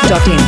biharmasti.in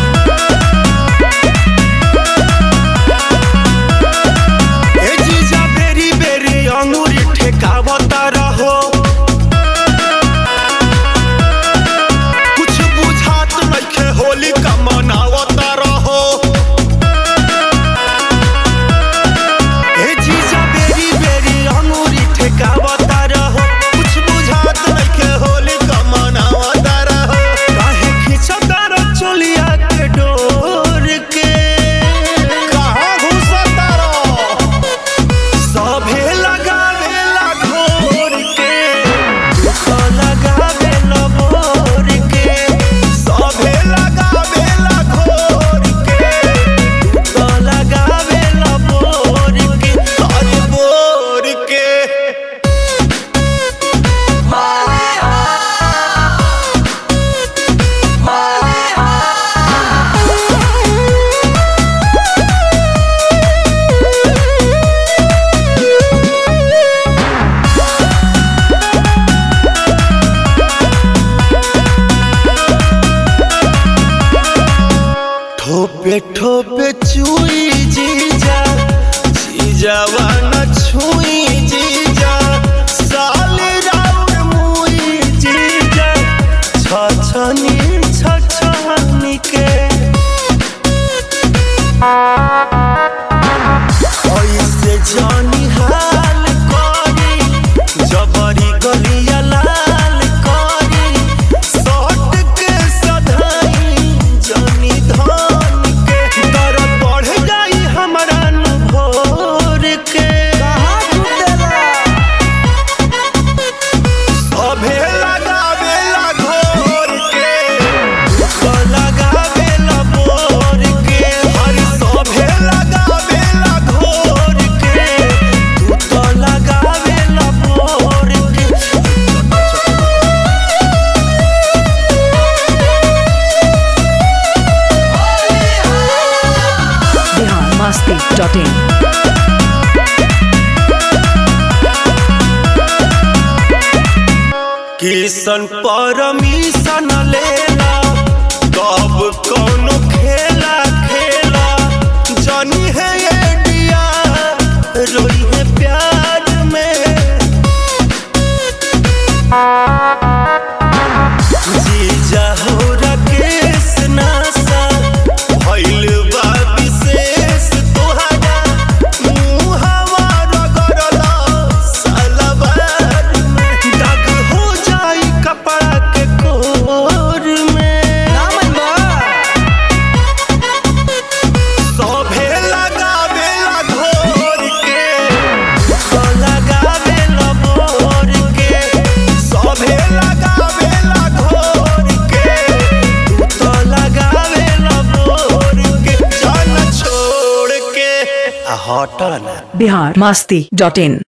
ठोपे ठोपे चुई जीजा जीजावा न छुई जीजा साले राउर मुई जीजा छछनी छछनी के ऐसे जानी हाल करी जबरी गलिया लाल करी सट के सधाई जानी धान के दर्द बढ़ जाई हमरा न भोर के सभे लगावेला घोर के तो लगावेला बोर के हर सभे लगावेला घोर के तू तो लगावेला बोर के biharmasti.in किसन परमिशन लेला तब कौनो खेला खेला जानी है ये डिया रोई है प्यार में जीजा हो राकेश नासा भइल बा विशेष तोहरा मुहवा रगड़ला सलवार में दाग हो जाई कपड़ा के कोर में सभे लगावेला घोर के तो लगावेला बोर के सभे लगावेला घोर के तो लगावेला बोर के जान छोड़ के हटना biharmasti.in